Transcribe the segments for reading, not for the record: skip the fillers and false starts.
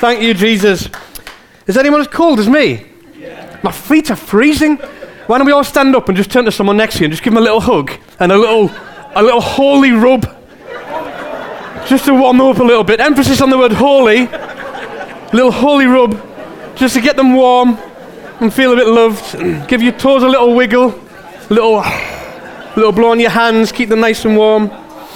Thank you, Jesus. Is anyone as cold as me? Yeah. My feet are freezing. Why don't we all stand up and just turn to someone next to you and just give them a little hug and a little holy rub, just to warm them up a little bit. Emphasis on the word holy. A little holy rub, just to get them warm and feel a bit loved. Give your toes a little wiggle, a little blow on your hands, keep them nice and warm.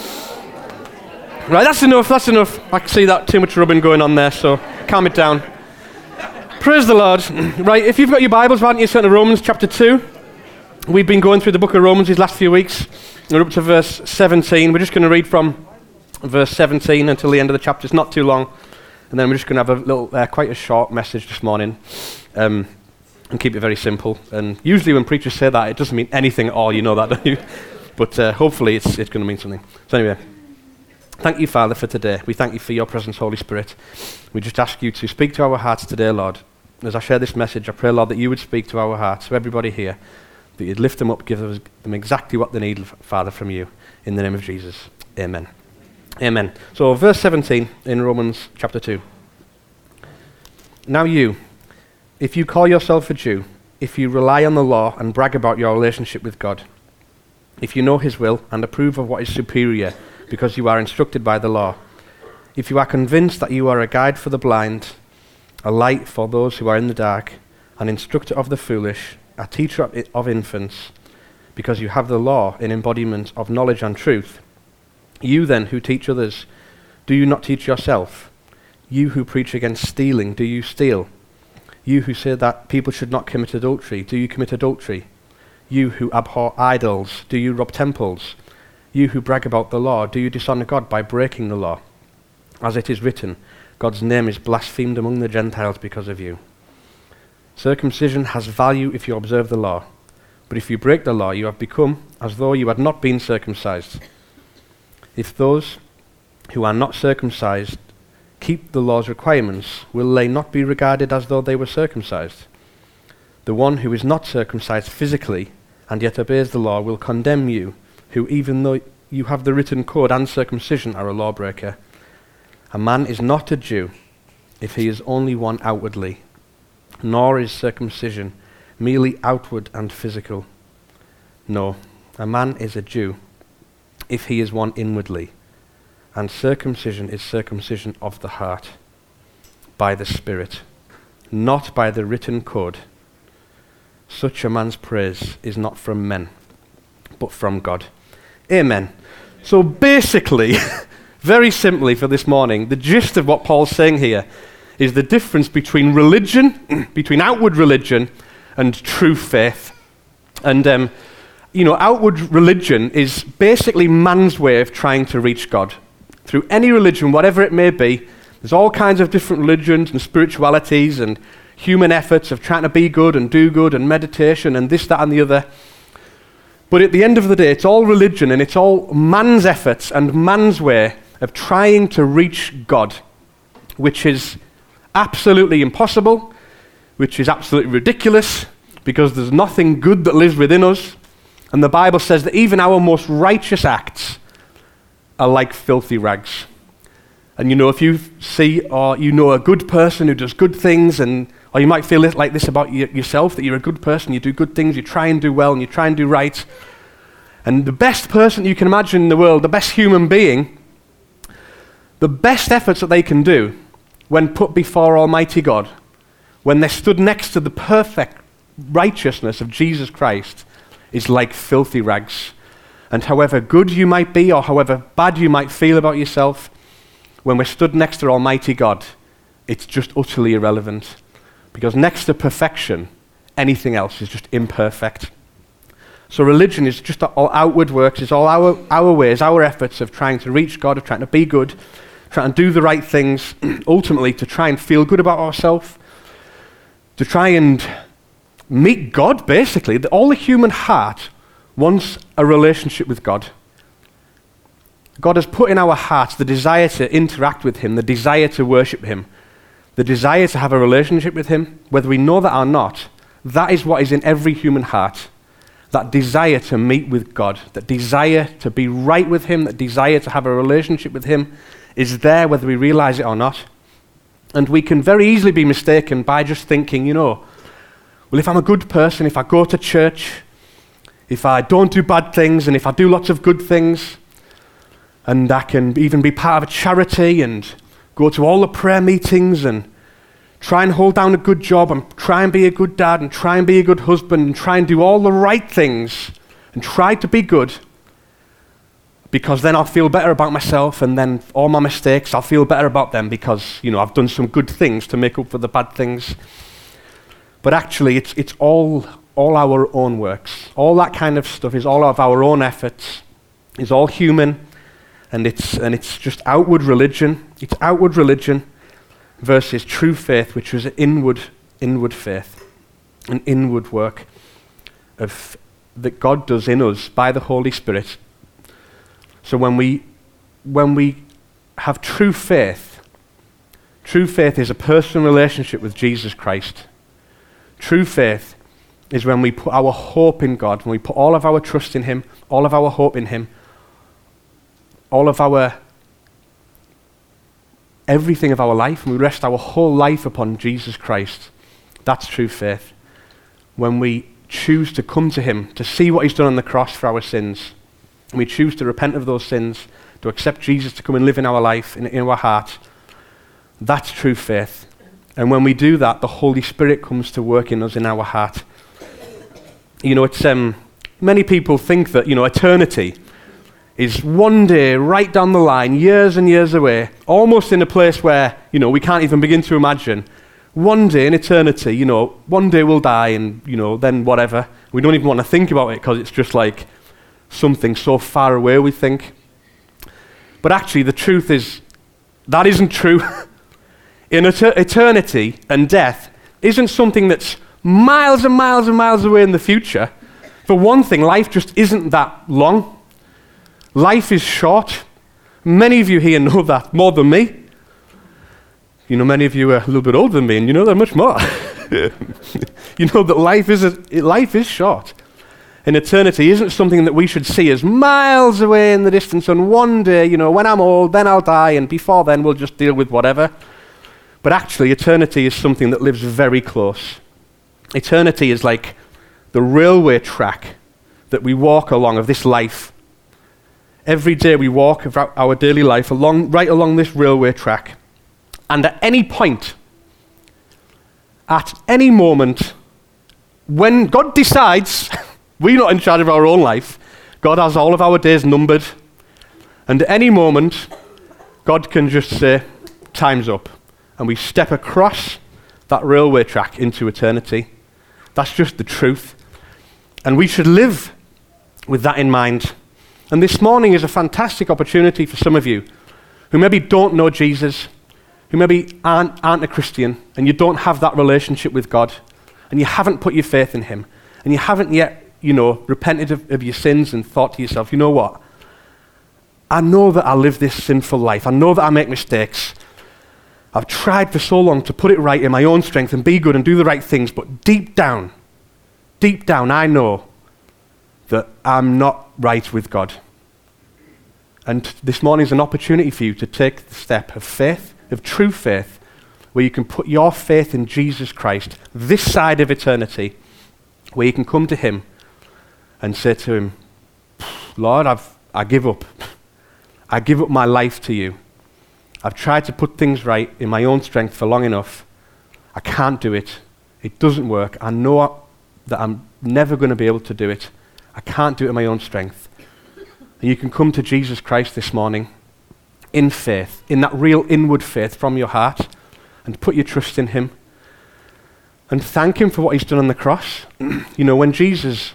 Right, that's enough. I can see that too much rubbing going on there, so calm it down. Praise the Lord. Right, if you've got your Bibles, why don't you turn to Romans chapter 2. We've been going through the book of Romans these last few weeks. We're up to verse 17. We're just going to read from verse 17 until the end of the chapter. It's not too long. And then we're just going to have a little, quite a short message this morning. And keep it very simple. And usually when preachers say that, it doesn't mean anything at all. You know that, don't you? But hopefully it's going to mean something. So anyway. Thank you, Father, for today. We thank you for your presence, Holy Spirit. We just ask you to speak to our hearts today, Lord. As I share this message, I pray, Lord, that you would speak to our hearts, to everybody here, that you'd lift them up, give them exactly what they need, Father, from you. In the name of Jesus. Amen. Amen. So, verse 17 in Romans chapter 2. Now you, if you call yourself a Jew, if you rely on the law and brag about your relationship with God, if you know his will and approve of what is superior, because you are instructed by the law. If you are convinced that you are a guide for the blind, a light for those who are in the dark, an instructor of the foolish, a teacher of infants, because you have the law in embodiment of knowledge and truth, you then who teach others, do you not teach yourself? You who preach against stealing, do you steal? You who say that people should not commit adultery, do you commit adultery? You who abhor idols, do you rob temples? You who brag about the law, do you dishonor God by breaking the law? As it is written, God's name is blasphemed among the Gentiles because of you. Circumcision has value if you observe the law, but if you break the law, you have become as though you had not been circumcised. If those who are not circumcised keep the law's requirements, will they not be regarded as though they were circumcised? The one who is not circumcised physically and yet obeys the law will condemn you, who even though you have the written code and circumcision are a lawbreaker. A man is not a Jew if he is only one outwardly, nor is circumcision merely outward and physical. No, a man is a Jew if he is one inwardly, and circumcision is circumcision of the heart, by the Spirit, not by the written code. Such a man's praise is not from men, but from God. Amen. So basically, very simply for this morning, the gist of what Paul's saying here is the difference between religion, between outward religion and true faith. And, outward religion is basically man's way of trying to reach God. Through any religion, whatever it may be, there's all kinds of different religions and spiritualities and human efforts of trying to be good and do good and meditation and this, that, and the other. But at the end of the day, it's all religion and it's all man's efforts and man's way of trying to reach God, which is absolutely impossible, which is absolutely ridiculous, because there's nothing good that lives within us. And the Bible says that even our most righteous acts are like filthy rags. And if you see or you know a good person who does good things, or you might feel like this about yourself, that you're a good person, you do good things, you try and do well, and you try and do right. And the best person you can imagine in the world, the best human being, the best efforts that they can do when put before Almighty God, when they're stood next to the perfect righteousness of Jesus Christ, is like filthy rags. And however good you might be, or however bad you might feel about yourself, when we're stood next to Almighty God, it's just utterly irrelevant. Because next to perfection, anything else is just imperfect. So religion is just all outward works, it's all our ways, our efforts of trying to reach God, of trying to be good, trying to do the right things, ultimately to try and feel good about ourselves, to try and meet God, basically. All the human heart wants a relationship with God. God has put in our hearts the desire to interact with him, the desire to worship him, the desire to have a relationship with him, whether we know that or not. That is what is in every human heart. That desire to meet with God, that desire to be right with him, that desire to have a relationship with him is there whether we realize it or not. And we can very easily be mistaken by just thinking, well, if I'm a good person, if I go to church, if I don't do bad things, and if I do lots of good things, and I can even be part of a charity and go to all the prayer meetings and try and hold down a good job and try and be a good dad and try and be a good husband and try and do all the right things and try to be good, because then I'll feel better about myself, and then all my mistakes, I'll feel better about them because, I've done some good things to make up for the bad things. But actually, it's all our own works. All that kind of stuff is all of our own efforts. It's all human, and it's just outward religion. It's outward religion versus true faith, which is an inward faith, an inward work that God does in us by the Holy Spirit. So when we have true faith is a personal relationship with Jesus Christ. True faith is when we put our hope in God, when we put all of our trust in Him, all of our hope in Him, all of our everything of our life, and we rest our whole life upon Jesus Christ. That's true faith. When we choose to come to Him, to see what He's done on the cross for our sins, and we choose to repent of those sins, to accept Jesus to come and live in our life, in our heart, that's true faith. And when we do that, the Holy Spirit comes to work in us, in our heart. It's many people think that, eternity is one day right down the line, years and years away, almost in a place where, we can't even begin to imagine. One day in eternity, one day we'll die and, then whatever. We don't even want to think about it because it's just like something so far away, we think. But actually, the truth is, that isn't true. In eternity and death isn't something that's miles and miles and miles away in the future. For one thing, life just isn't that long. Life is short. Many of you here know that more than me. Many of you are a little bit older than me, and you know that much more. You know that life is short. And eternity isn't something that we should see as miles away in the distance, and one day, when I'm old, then I'll die, and before then we'll just deal with whatever. But actually, eternity is something that lives very close. Eternity is like the railway track that we walk along of this life. Every day we walk our daily life right along this railway track. And at any point, at any moment, when God decides, we're not in charge of our own life, God has all of our days numbered. And at any moment, God can just say, time's up. And we step across that railway track into eternity. That's just the truth. And we should live with that in mind. And this morning is a fantastic opportunity for some of you who maybe don't know Jesus, who maybe aren't a Christian, and you don't have that relationship with God, and you haven't put your faith in Him, and you haven't yet, repented of your sins and thought to yourself, you know what? I know that I live this sinful life. I know that I make mistakes. I've tried for so long to put it right in my own strength and be good and do the right things, but deep down, I know that I'm not right with God. And this morning is an opportunity for you to take the step of faith, of true faith, where you can put your faith in Jesus Christ, this side of eternity, where you can come to Him and say to Him, Lord, I give up. I give up my life to you. I've tried to put things right in my own strength for long enough. I can't do it. It doesn't work. I know that I'm never going to be able to do it. I can't do it in my own strength. And you can come to Jesus Christ this morning in faith, in that real inward faith from your heart, and put your trust in Him. And thank Him for what He's done on the cross. When Jesus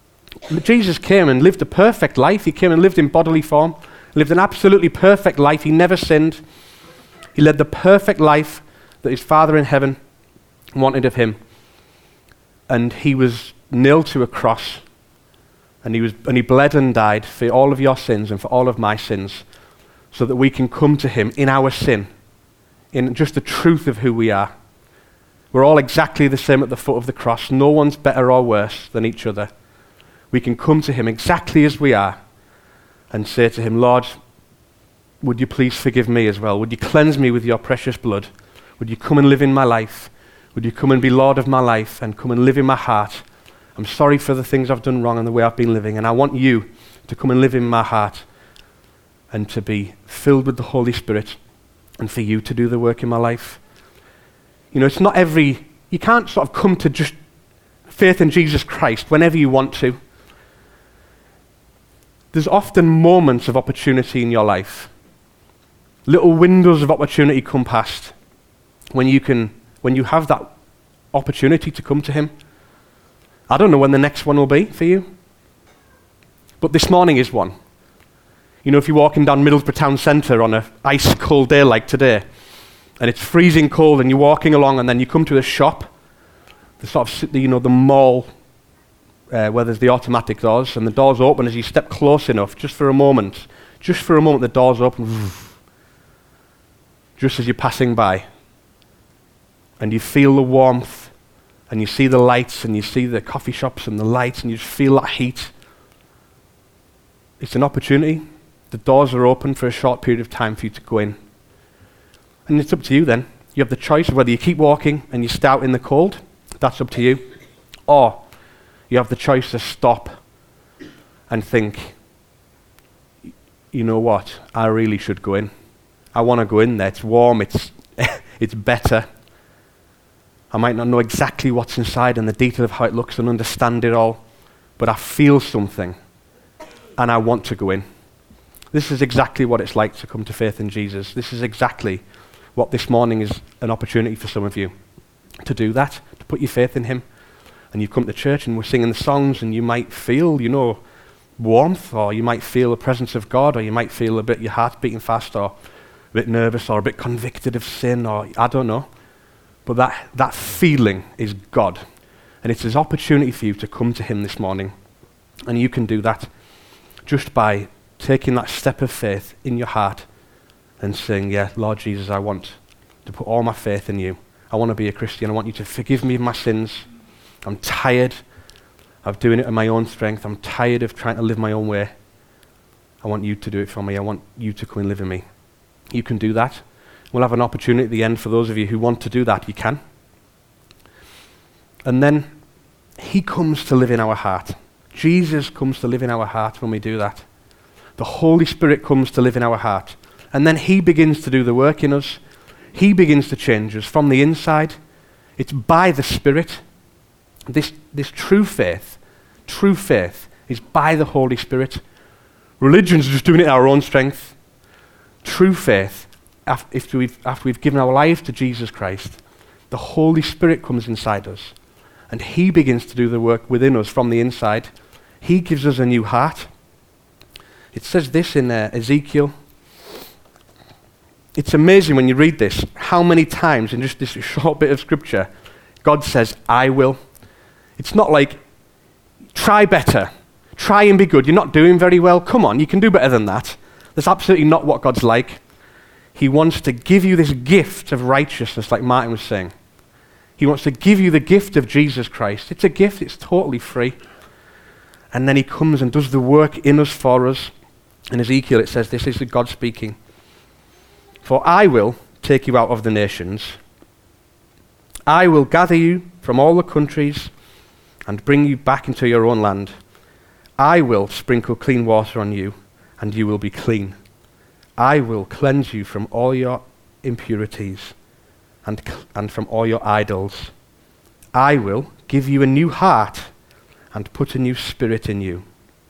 came and lived a perfect life, He came and lived in bodily form, lived an absolutely perfect life. He never sinned. He led the perfect life that His Father in heaven wanted of Him. And He was nailed to a cross. And He bled and died for all of your sins and for all of my sins, so that we can come to Him in our sin, in just the truth of who we are. We're all exactly the same at the foot of the cross. No one's better or worse than each other. We can come to Him exactly as we are and say to Him, Lord, would you please forgive me as well? Would you cleanse me with your precious blood? Would you come and live in my life? Would you come and be Lord of my life and come and live in my heart? I'm sorry for the things I've done wrong and the way I've been living, and I want you to come and live in my heart and to be filled with the Holy Spirit and for you to do the work in my life. You know, it's not you can't sort of come to just faith in Jesus Christ whenever you want to. There's often moments of opportunity in your life. Little windows of opportunity come past when you have that opportunity to come to him. I don't know when the next one will be for you, but this morning is one. You know, if you're walking down Middlesbrough town centre on an ice cold day like today, and it's freezing cold and you're walking along and then you come to a shop, the sort of, you know, the mall where there's the automatic doors, and the doors open as you step close enough, just for a moment, the doors open, just as you're passing by. And you feel the warmth, and you see the lights, and you see the coffee shops and the lights, and you just feel that heat. It's an opportunity. The doors are open for a short period of time for you to go in. And it's up to you then. You have the choice of whether you keep walking and you stay out in the cold. That's up to you. Or you have the choice to stop and think, you know what, I really should go in. I want to go in there. It's warm, it's better. I might not know exactly what's inside and the detail of how it looks and understand it all, but I feel something and I want to go in. This is exactly what it's like to come to faith in Jesus. This is exactly what this morning is an opportunity for some of you to do that, to put your faith in him. And you've come to church and we're singing the songs and you might feel, you know, warmth, or you might feel the presence of God, or you might feel a bit your heart beating fast, or a bit nervous, or a bit convicted of sin, or I don't know. But that feeling is God. And it's his opportunity for you to come to him this morning. And you can do that just by taking that step of faith in your heart and saying, yeah, Lord Jesus, I want to put all my faith in you. I want to be a Christian. I want you to forgive me of my sins. I'm tired of doing it in my own strength. I'm tired of trying to live my own way. I want you to do it for me. I want you to come and live in me. You can do that. We'll have an opportunity at the end for those of you who want to do that. You can. And then he comes to live in our heart. Jesus comes to live in our heart when we do that. The Holy Spirit comes to live in our heart. And then he begins to do the work in us. He begins to change us from the inside. It's by the Spirit. This true faith is by the Holy Spirit. Religion's just doing it in our own strength. True faith, after we've given our lives to Jesus Christ, the Holy Spirit comes inside us and he begins to do the work within us from the inside. He gives us a new heart. It says this in Ezekiel. It's amazing when you read this, how many times in just this short bit of scripture, God says, I will. It's not like, try better, try and be good. You're not doing very well. Come on, you can do better than that. That's absolutely not what God's like. He wants to give you this gift of righteousness, like Martin was saying. He wants to give you the gift of Jesus Christ. It's a gift, it's totally free. And then he comes and does the work in us for us. In Ezekiel it says, this is God speaking. For I will take you out of the nations. I will gather you from all the countries and bring you back into your own land. I will sprinkle clean water on you, and you will be clean. I will cleanse you from all your impurities and from all your idols. I will give you a new heart and put a new spirit in you.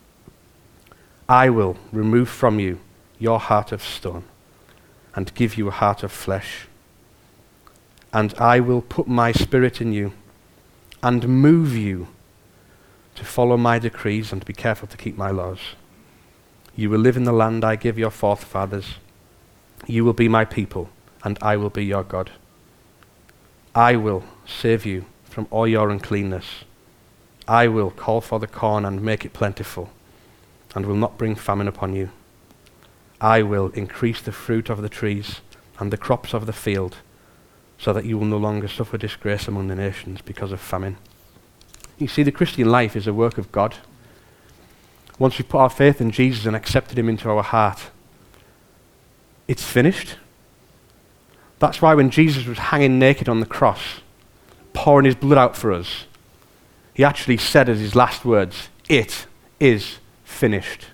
I will remove from you your heart of stone and give you a heart of flesh. And I will put my spirit in you and move you to follow my decrees and be careful to keep my laws. You will live in the land I give your forefathers. You will be my people, and I will be your God. I will save you from all your uncleanness. I will call for the corn and make it plentiful, and will not bring famine upon you. I will increase the fruit of the trees and the crops of the field, so that you will no longer suffer disgrace among the nations because of famine. You see, the Christian life is a work of God. Once we put our faith in Jesus and accepted him into our heart, it's finished. That's why when Jesus was hanging naked on the cross, pouring his blood out for us, he actually said as his last words, "It is finished."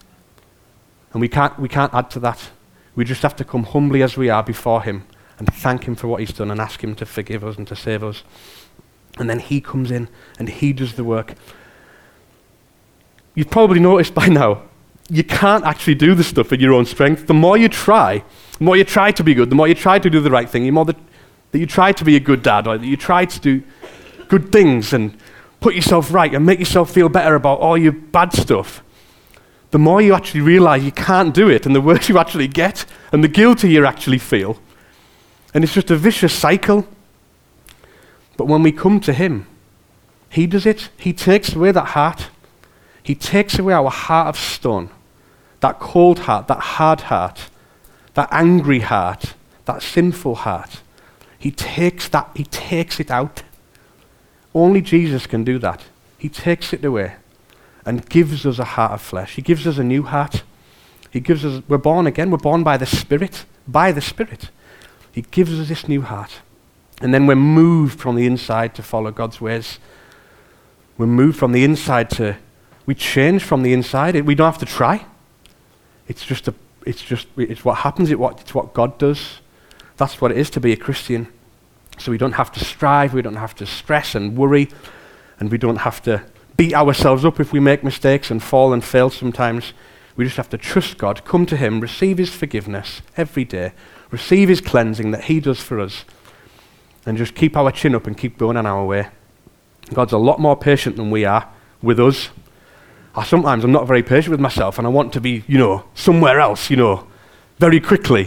And we can't add to that. We just have to come humbly as we are before him and thank him for what he's done and ask him to forgive us and to save us. And then he comes in and he does the work. You've probably noticed by now, you can't actually do the stuff in your own strength. The more you try to be good, the more you try to do the right thing, the more that you try to be a good dad, or that you try to do good things and put yourself right and make yourself feel better about all your bad stuff, the more you actually realize you can't do it, and the worse you actually get, and the guilty you actually feel. And it's just a vicious cycle. But when we come to him, he does it. He takes away that heart. He takes away our heart of stone, that cold heart, that hard heart, that angry heart, that sinful heart. He takes it out. Only Jesus can do that. He takes it away and gives us a heart of flesh. He gives us a new heart. We're born again. We're born by the Spirit. By the Spirit. He gives us this new heart. And then we're moved from the inside to follow God's ways. We're moved from the inside we change from the inside. We don't have to try. It's what happens. It's what God does. That's what it is to be a Christian. So we don't have to strive. We don't have to stress and worry. And we don't have to beat ourselves up if we make mistakes and fall and fail sometimes. We just have to trust God, come to him, receive his forgiveness every day, receive his cleansing that he does for us, and just keep our chin up and keep going on our way. God's a lot more patient than we are with us. Sometimes I'm not very patient with myself and I want to be, somewhere else, very quickly.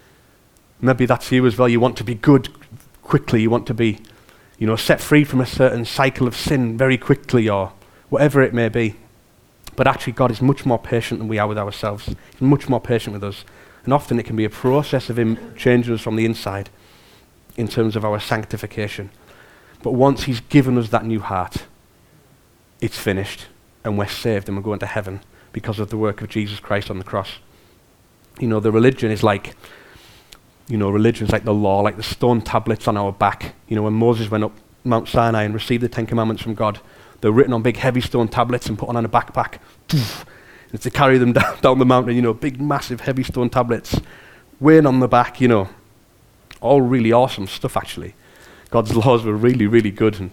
Maybe that's you as well. You want to be good quickly. You want to be, set free from a certain cycle of sin very quickly, or whatever it may be. But actually God is much more patient than we are with ourselves. He's much more patient with us. And often it can be a process of him changing us from the inside in terms of our sanctification. But once he's given us that new heart, it's finished, and we're saved and we're going to heaven because of the work of Jesus Christ on the cross. The religion is like, religion's like the law, like the stone tablets on our back. When Moses went up Mount Sinai and received the 10 Commandments from God, they're written on big heavy stone tablets and put on a backpack. And to carry them down the mountain, big massive heavy stone tablets weighing on the back, all really awesome stuff actually. God's laws were really, really good. And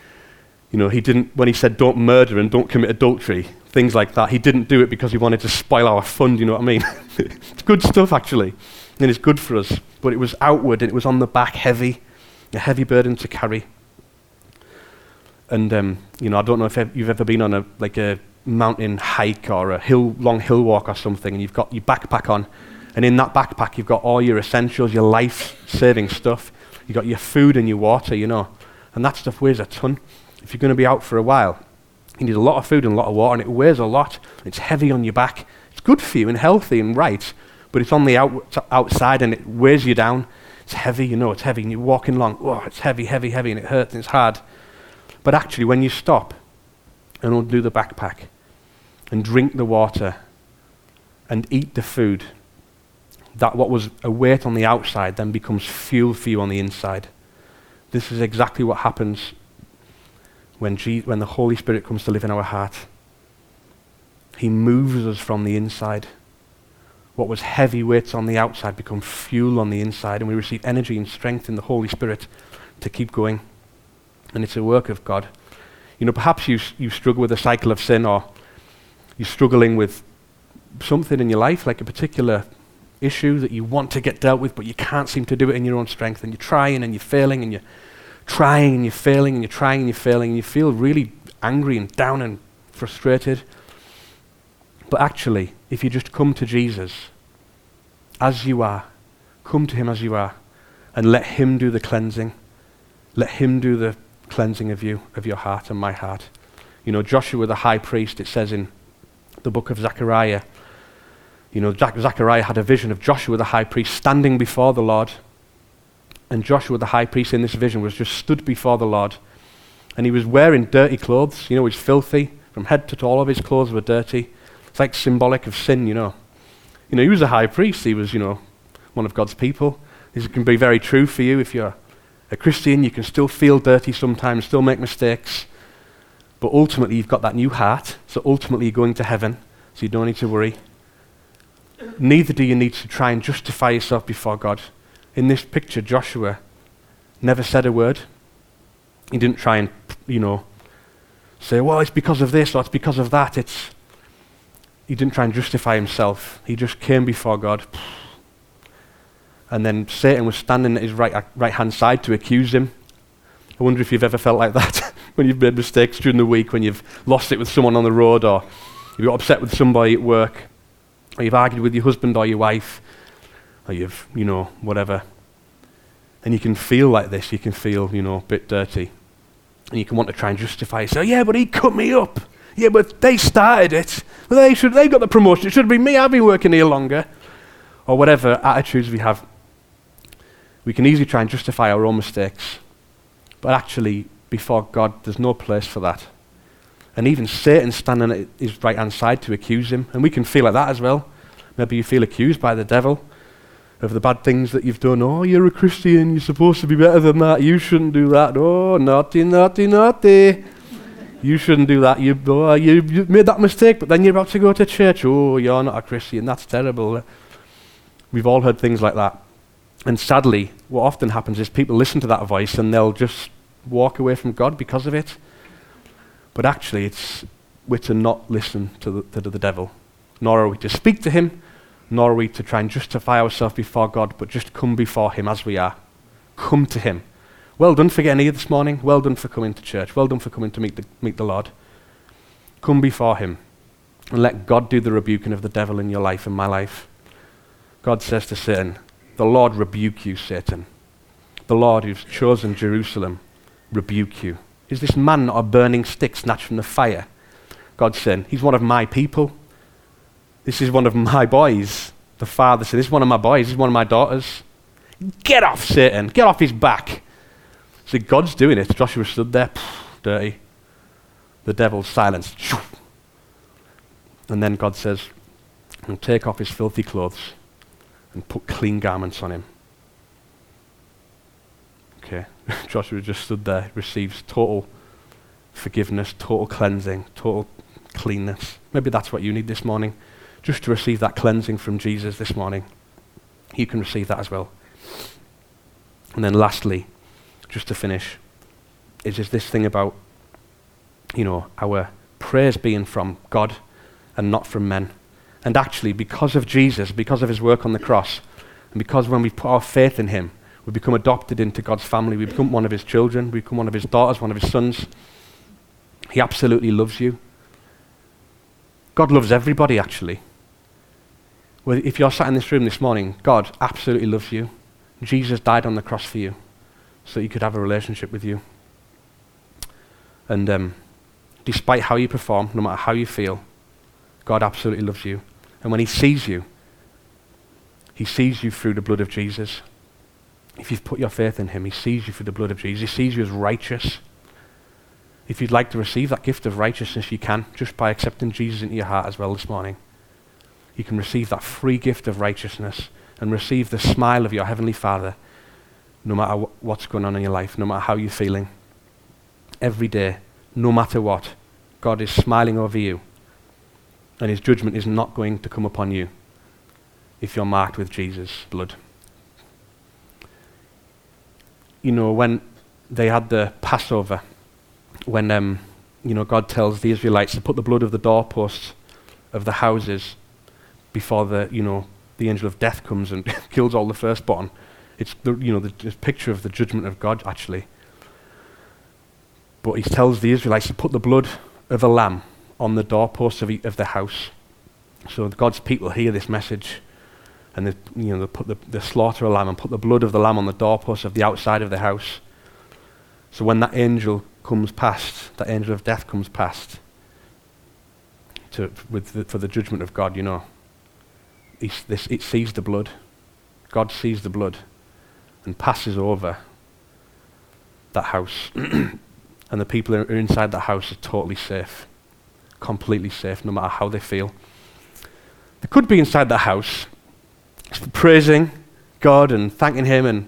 he didn't, when he said don't murder and don't commit adultery, things like that, he didn't do it because he wanted to spoil our fun, you know what I mean? It's good stuff actually, and it's good for us. But it was outward and it was on the back, heavy, a heavy burden to carry. And I don't know if you've ever been on a mountain hike or a long hill walk or something, and you've got your backpack on, and in that backpack you've got all your essentials, your life-saving stuff. You've got your food and your water, and that stuff weighs a ton. If you're going to be out for a while, you need a lot of food and a lot of water, and it weighs a lot. It's heavy on your back. It's good for you and healthy and right, but it's on the outside and it weighs you down. It's heavy, it's heavy, and you're walking along, it's heavy, heavy, heavy, and it hurts and it's hard. But actually, when you stop and undo the backpack and drink the water and eat the food, that what was a weight on the outside then becomes fuel for you on the inside. This is exactly what happens when the Holy Spirit comes to live in our heart. He moves us from the inside. What was heavy weights on the outside become fuel on the inside, and we receive energy and strength in the Holy Spirit to keep going. And it's a work of God. Perhaps you struggle with a cycle of sin, or you're struggling with something in your life, like a particular issue that you want to get dealt with, but you can't seem to do it in your own strength, and you're trying and you're failing, and you're trying and you're failing, and you're trying and you're failing, and you feel really angry and down and frustrated. But actually, if you just come to Jesus as you are, come to him as you are, and let him do the cleansing, let him do the cleansing of you, of your heart and my heart. Joshua the high priest, it says in the book of Zechariah, Zechariah had a vision of Joshua the high priest standing before the Lord. And Joshua the high priest in this vision was just stood before the Lord. And he was wearing dirty clothes. He was filthy. From head to toe, all of his clothes were dirty. It's like symbolic of sin, He was a high priest. He was, one of God's people. This can be very true for you. If you're a Christian, you can still feel dirty sometimes, still make mistakes. But ultimately, you've got that new heart. So ultimately, you're going to heaven. So you don't need to worry. Neither do you need to try and justify yourself before God. In this picture, Joshua never said a word. He didn't try and, say, well, it's because of this or it's because of that. He didn't try and justify himself. He just came before God. And then Satan was standing at his right-hand side to accuse him. I wonder if you've ever felt like that when you've made mistakes during the week, when you've lost it with someone on the road, or you've got upset with somebody at work, or you've argued with your husband or your wife, or you've, whatever. And you can feel like this. You can feel, a bit dirty. And you can want to try and justify yourself. Yeah, but he cut me up. Yeah, but they started it. Well, they got the promotion. It should have been me. I've been working here longer. Or whatever attitudes we have. We can easily try and justify our own mistakes. But actually, before God, there's no place for that. And even Satan's standing at his right-hand side to accuse him. And we can feel like that as well. Maybe you feel accused by the devil of the bad things that you've done. Oh, you're a Christian. You're supposed to be better than that. You shouldn't do that. Oh, naughty, naughty, naughty. You shouldn't do that. You made that mistake, but then you're about to go to church. Oh, you're not a Christian. That's terrible. We've all heard things like that. And sadly, what often happens is people listen to that voice and they'll just walk away from God because of it. But actually, we're to not listen to the devil. Nor are we to speak to him, nor are we to try and justify ourselves before God, but just come before him as we are. Come to him. Well done for getting here this morning. Well done for coming to church. Well done for coming to meet the Lord. Come before him and let God do the rebuking of the devil in your life and my life. God says to Satan, the Lord rebuke you, Satan. The Lord who's chosen Jerusalem, rebuke you. Is this man not a burning stick snatched from the fire? God's saying, he's one of my people. This is one of my boys. The father said, this is one of my boys. This is one of my daughters. Get off, Satan. Get off his back. So God's doing it. Joshua stood there, dirty. The devil's silenced. And then God says, and take off his filthy clothes and put clean garments on him. Okay, Joshua just stood there, receives total forgiveness, total cleansing, total cleanness. Maybe that's what you need this morning, just to receive that cleansing from Jesus this morning. You can receive that as well. And then lastly, just to finish, is this thing about, our prayers being from God and not from men. And actually, because of Jesus, because of his work on the cross, and because when we put our faith in him, we become adopted into God's family, we become one of his children, we become one of his daughters, one of his sons. He absolutely loves you. God loves everybody, actually. Well, if you're sat in this room this morning, God absolutely loves you. Jesus died on the cross for you so he could have a relationship with you. And despite how you perform, no matter how you feel, God absolutely loves you. And when he sees you through the blood of Jesus. If you've put your faith in him, he sees you through the blood of Jesus. He sees you as righteous. If you'd like to receive that gift of righteousness, you can, just by accepting Jesus into your heart as well this morning. You can receive that free gift of righteousness and receive the smile of your Heavenly Father, no matter what's going on in your life, no matter how you're feeling. Every day, no matter what, God is smiling over you, and his judgment is not going to come upon you if you're marked with Jesus' blood. When they had the Passover, when God tells the Israelites to put the blood of the doorposts of the houses before the angel of death comes and kills all the firstborn. It's the picture of the judgment of God, actually. But he tells the Israelites to put the blood of a lamb on the doorposts of the house. So God's people hear this message, and they slaughter a lamb and put the blood of the lamb on the doorposts of the outside of the house. So when that angel comes past, that angel of death comes past for the judgment of God, it sees the blood. God sees the blood and passes over that house. And the people who are inside that house are totally safe, completely safe, no matter how they feel. They could be inside that house, praising, God and thanking him and,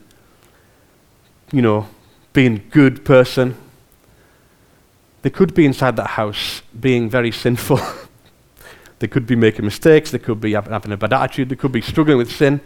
being a good person. They could be inside that house being very sinful. They could be making mistakes. They could be having a bad attitude. They could be struggling with sin.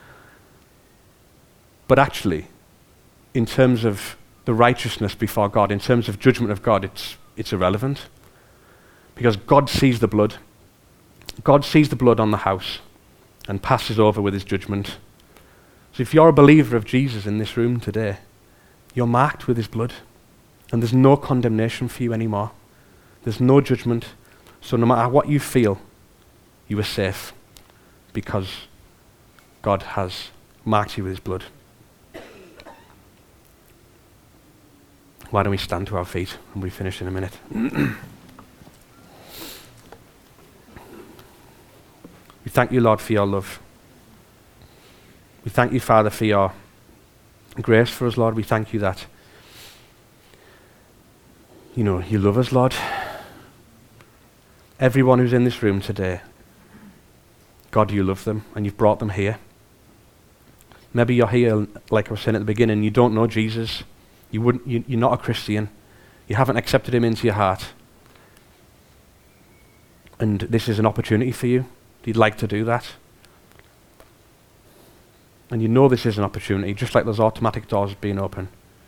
But actually, in terms of the righteousness before God, in terms of judgment of God, it's irrelevant. Because God sees the blood. God sees the blood on the house and passes over with his judgment. So if you're a believer of Jesus in this room today, you're marked with his blood. And there's no condemnation for you anymore. There's no judgment. So no matter what you feel, you are safe because God has marked you with his blood. Why don't we stand to our feet and we finish in a minute. We thank you, Lord, for your love. We thank you, Father, for your grace for us, Lord. We thank you that you love us, Lord. Everyone who's in this room today, God, you love them and you've brought them here. Maybe you're here, like I was saying at the beginning, you don't know Jesus. You're not a Christian. You haven't accepted him into your heart. And this is an opportunity for you. You'd like to do that. And you know this is an opportunity, just like those automatic doors being open.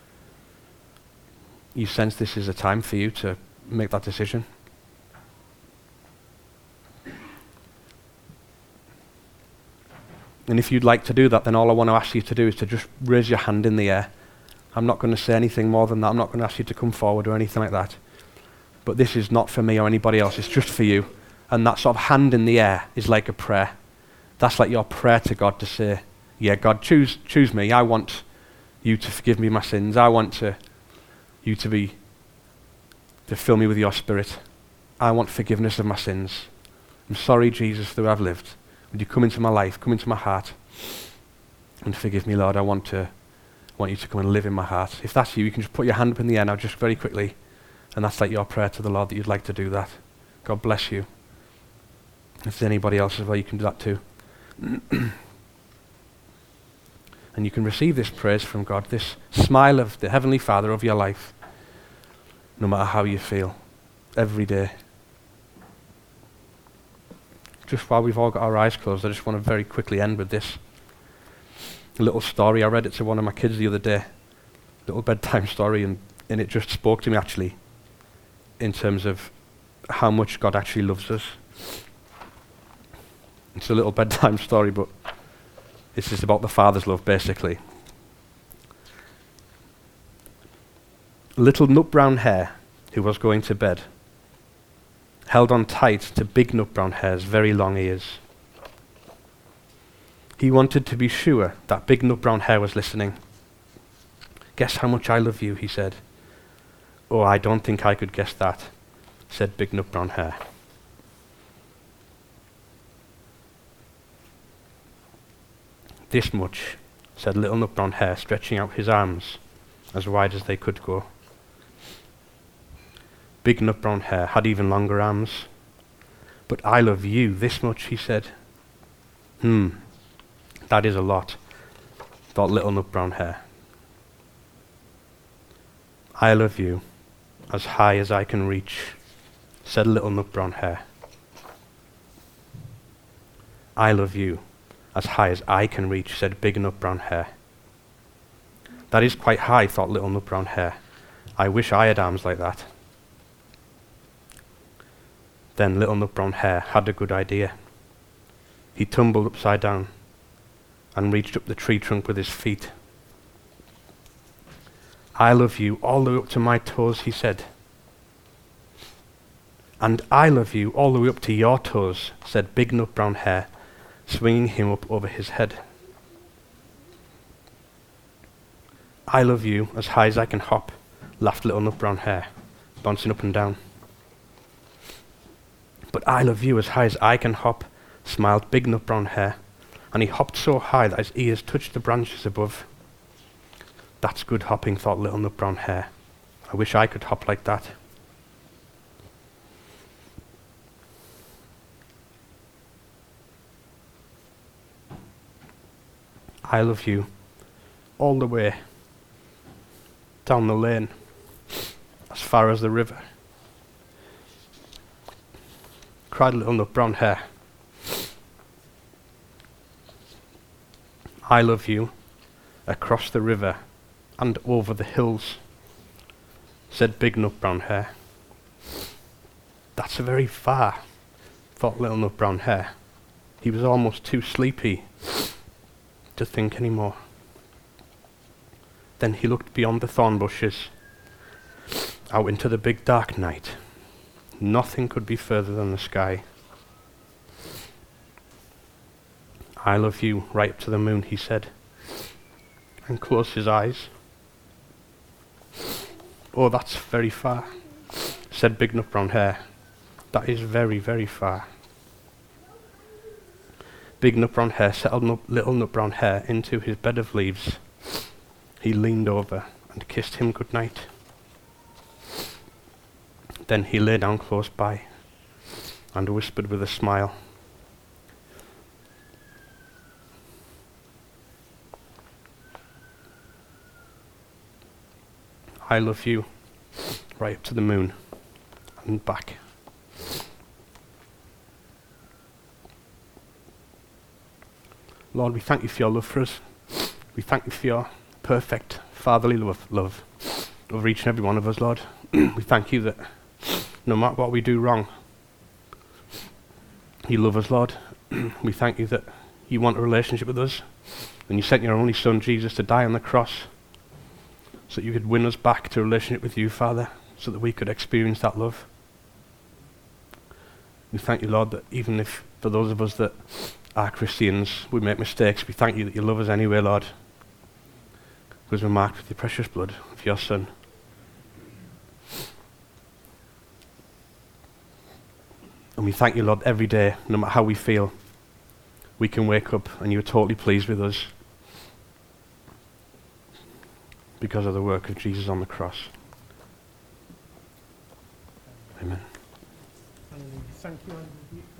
You sense this is a time for you to make that decision. And if you'd like to do that, then all I want to ask you to do is to just raise your hand in the air. I'm not going to say anything more than that. I'm not going to ask you to come forward or anything like that. But this is not for me or anybody else. It's just for you. And that sort of hand in the air is like a prayer. That's like your prayer to God to say, yeah, God, choose me. I want you to forgive me my sins. I want you to fill me with your spirit. I want forgiveness of my sins. I'm sorry, Jesus, for the way I've lived. Would you come into my life, come into my heart, and forgive me, Lord. I want you to come and live in my heart. If that's you, you can just put your hand up in the air now, just very quickly. And that's like your prayer to the Lord that you'd like to do that. God bless you. If there's anybody else as well, you can do that too. And you can receive this praise from God, this smile of the Heavenly Father of your life, no matter how you feel, every day. Just while we've all got our eyes closed, I just want to very quickly end with this. A little story. I read it to one of my kids the other day. Little bedtime story, and it just spoke to me actually in terms of how much God actually loves us. It's a little bedtime story, but it's just about the Father's love, basically. Little nut brown hare, who was going to bed, held on tight to big nut brown hare's very long ears. He wanted to be sure that big nut brown hare was listening. Guess how much I love you, he said. Oh, I don't think I could guess that, said big nut brown hare. This much, said little nut brown hare, stretching out his arms as wide as they could go. Big nut brown hare had even longer arms. But I love you this much, he said. That is a lot, thought little nut brown hare. I love you as high as I can reach, said little nut brown hare. I love you as high as I can reach, said big nut brown hare. That is quite high, thought little nut brown hare. I wish I had arms like that. Then little nut brown hare had a good idea. He tumbled upside down and reached up the tree trunk with his feet. I love you all the way up to my toes, he said. And I love you all the way up to your toes, said big nut brown hare, swinging him up over his head. I love you as high as I can hop, laughed little nut brown hare, bouncing up and down. But I love you as high as I can hop, smiled big nut brown hare, and he hopped so high that his ears touched the branches above. That's good hopping, thought little nut brown hare. I wish I could hop like that. I love you all the way down the lane, as far as the river. Cried little nut brown hare. I love you across the river and over the hills, said big nut brown hare. That's very far, thought little nut brown hare. He was almost too sleepy to think any more. Then he looked beyond the thorn bushes, out into the big dark night. Nothing could be further than the sky. I love you right up to the moon, he said, and closed his eyes. Oh, that's very far, said big nut brown hare. That is very, very far. Big nut brown hare settled little nut brown hare into his bed of leaves. He leaned over and kissed him good night. Then he lay down close by and whispered with a smile, I love you right up to the moon and back. Lord, we thank you for your love for us. We thank you for your perfect fatherly love over each and every one of us, Lord. We thank you that no matter what we do wrong, you love us, Lord. We thank you that you want a relationship with us, and you sent your only Son, Jesus, to die on the cross so that you could win us back to a relationship with you, Father, so that we could experience that love. We thank you, Lord, that even if for those of us that are Christians, we make mistakes, we thank you that you love us anyway, Lord, because we're marked with the precious blood of your Son. And we thank you, Lord, every day, no matter how we feel, we can wake up and you're totally pleased with us because of the work of Jesus on the cross. Amen. Thank you.